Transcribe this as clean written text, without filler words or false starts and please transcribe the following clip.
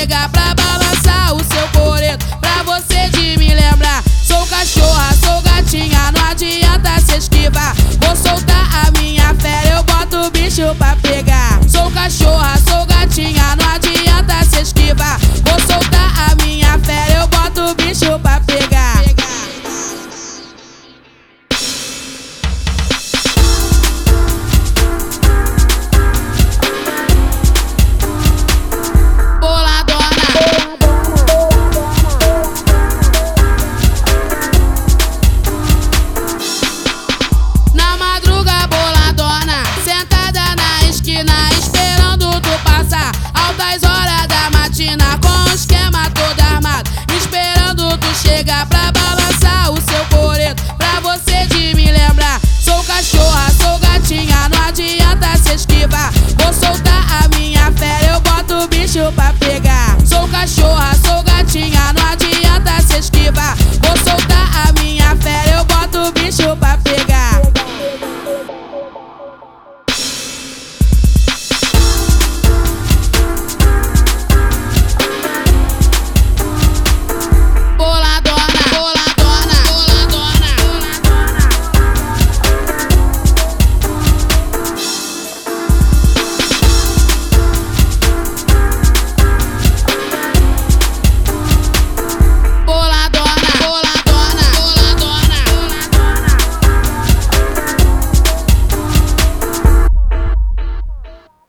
chega pra balançar o seu coreto, pra você de me lembrar. Sou cachorra, sou gatinha, não adianta se esquivar. Vou soltar a minha fera, eu boto o bicho pra pegar. Sou cachorra, sou gatinha, não adianta se esquivar. Vou soltar a minha fera, eu boto o bicho pra pegar. Na madruga boladona, sentada na esquina, esperando tu passar. Altas horas da matina, com o esquema todo armado, esperando tu chegar pra balançar o seu coreto, pra você de me lembrar. Sou cachorra, sou gatinha, não adianta se esquivar. Vou soltar a minha fera, eu boto o bicho pra pegar. Sou cachorra, sou gatinha, não adianta se esquivar. Vou soltar a minha fera, eu boto o bicho pra